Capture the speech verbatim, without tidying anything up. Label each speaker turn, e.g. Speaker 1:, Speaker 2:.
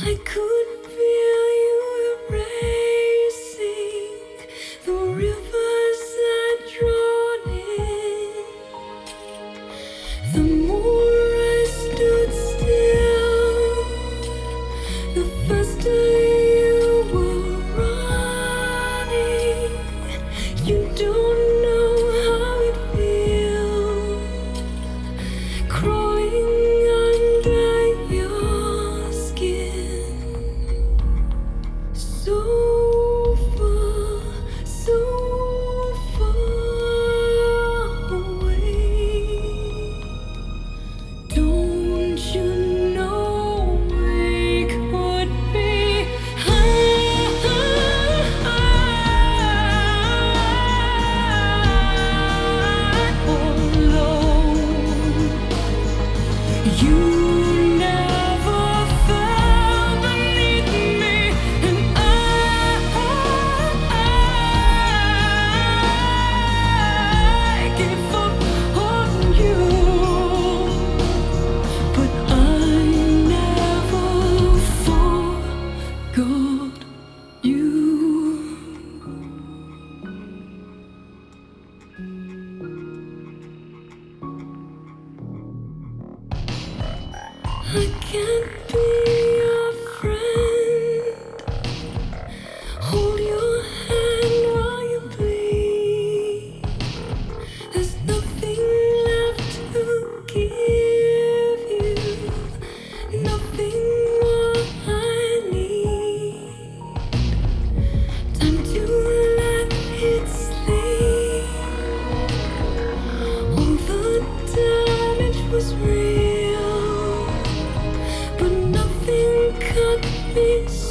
Speaker 1: I could feel you erasing the rivers that drawn in. The more I stood still, the faster you were running. You don't know how it feels, crawling under your skin. So far, so far away. Don't you know we could be high or low? You never fell beneath me, and I, I give up on you, but I never forgot you. I can't be your friend. Hold your hand while you bleed. There's nothing left to give you, nothing more I need. Time to let it sleep. All the damage was real, but nothing cut me